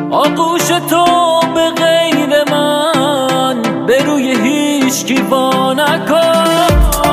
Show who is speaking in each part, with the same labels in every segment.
Speaker 1: آغوش تو به غیر من به روی هیچکی وا نکن.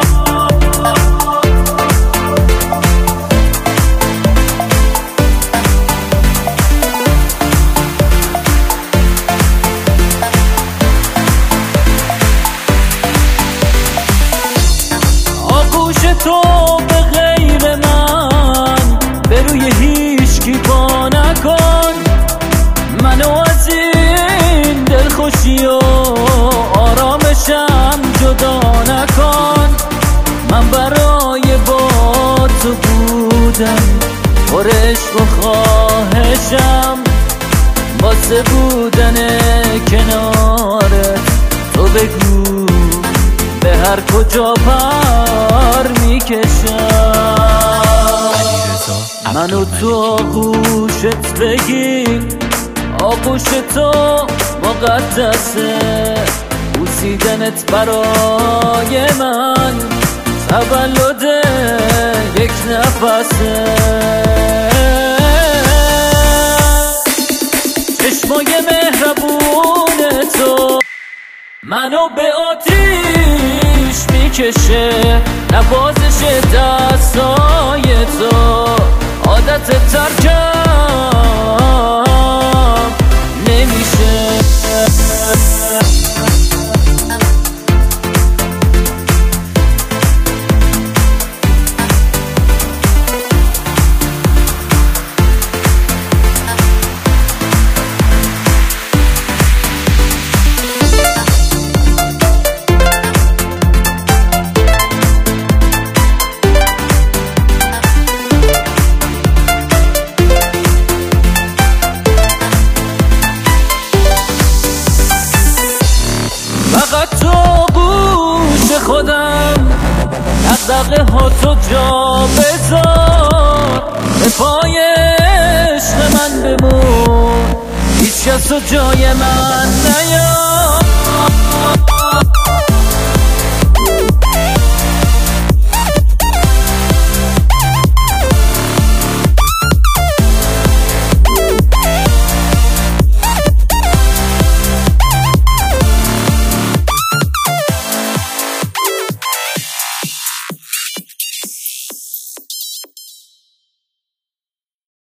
Speaker 1: آغوش تو به غیر من به روی هیچکی وا نکن. منو از این دلخوشی و آرامشم جدا نکن. من برای با تو بودم پر عشق و خواهشم، واسه بودن کنارت تو بگو به هر کجا پر میکشم. منو تو آغوشت بگیر، آغوش تو مقدسه، بوسیدنت برای من تولد یک نفسه. چشمای مهربون تو منو به آتیش میکشه، نوازش دستای تو عادت ترکم نمیشه. فقط تو گوش خودم دغدغه ها تو جا بذار، به پای عشق من بمون، هیچ کس تو جای من نیار.